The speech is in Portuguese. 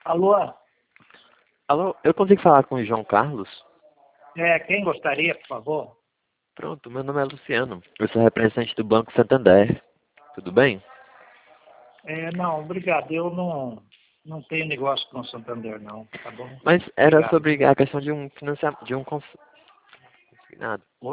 Alô? Alô, eu consigo falar com o João Carlos? Quem gostaria, por favor? Pronto, meu nome é Luciano. Eu sou representante do Banco Santander. Tudo bem? Não, obrigado. Eu não tenho negócio com o Santander, não. Tá bom? Mas era Obrigado. sobre a questão de um financiamento, de um consignado.